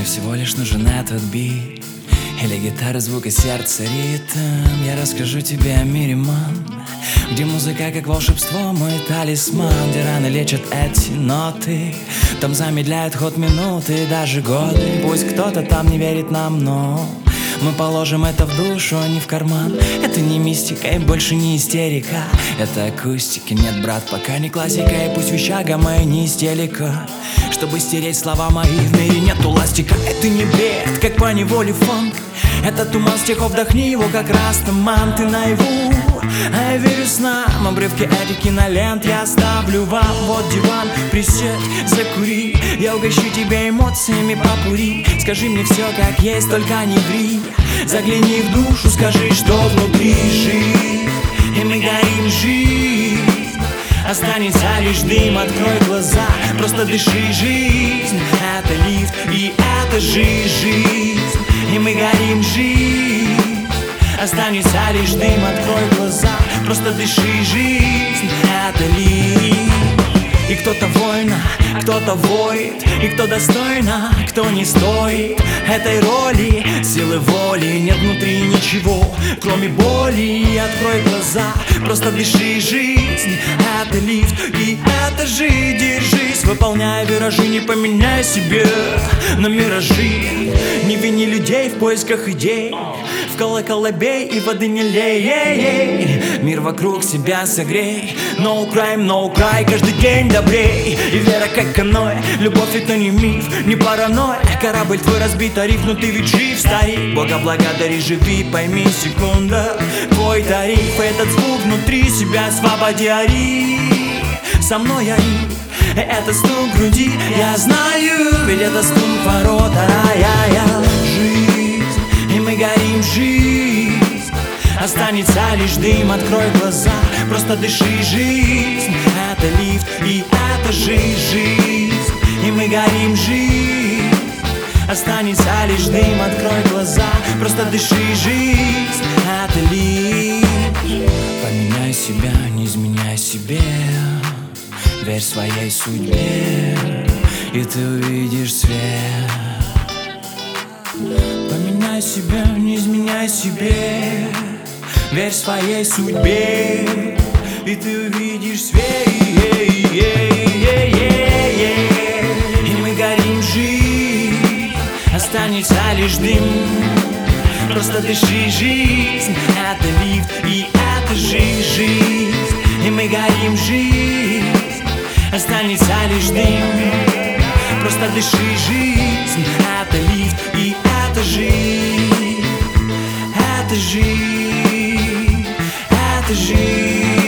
всего лишь нужен этот бит или гитара, звук и сердце ритм. Я расскажу тебе о мире, мам, где музыка как волшебство, мой талисман, где раны лечат эти ноты, там замедляют ход минуты, даже годы. Пусть кто-то там не верит нам, но мы положим это в душу, а не в карман. Это не мистика и больше не истерика, это акустика, нет, брат, пока не классика. И пусть вещага моя не истерика, чтобы стереть слова мои, в мире нету ластика. Это не бред, как по неволе фанк, это туман стихов, вдохни его как раз туман. Ты наяву, а я верю снам, обрывки этих кинолент я оставлю вам. Вот диван, присядь, закури, я угощу тебя эмоциями попури. Скажи мне все как есть, только не ври, загляни в душу, скажи, что внутри. Жизнь, и мы горим, жизнь, останется лишь дым, открой глаза, просто дыши. Жизнь, это лифт, и это жизнь, и мы горим, жизнь, останется лишь дым, открой глаза, просто дыши. Жизнь, это лифт. И кто-то воина, кто-то воет, и кто достойно, кто не стоит этой роли. Силы воли нет внутри ничего, кроме боли. Открой глаза, просто дыши. Жизнь, это лифт, и это жизнь. Держись, выполняя виражи, не поменяй себе на миражи. Не вини людей в поисках идей, в колокола бей и воды не лей. Мир вокруг себя согрей, no crime, no cry, каждый день добрей. И вера как каноэ, любовь это не миф, не паранойя. Корабль твой разбит, тариф, но ты ведь жив, старик. Бога благодари, живи, пойми, секунда, твой тариф. Этот звук внутри себя освободи, ори, со мной ори. Это стук груди, я знаю, ведь это стук ворот рая. Жизнь, и мы горим, жизнь, останется лишь дым, открой глаза, просто дыши. Жизнь, это лифт, и это жизнь, и мы горим, жизнь, останется лишь дым, открой глаза, просто дыши. Жизнь, это лифт. Поменяй себя, не изменяй себе, верь своей судьбе, и ты увидишь свет. Поменяй себя, не изменяй себе, верь своей судьбе, и ты увидишь свет. И мы горим, жизнь, останется лишь дым, просто дыши. Жизнь, это лифт, и это жизнь, и мы горим, жизнь, останется лишь дым, просто дыши. Жизнь, это лифт, и это жизнь, это жизнь, это жизнь.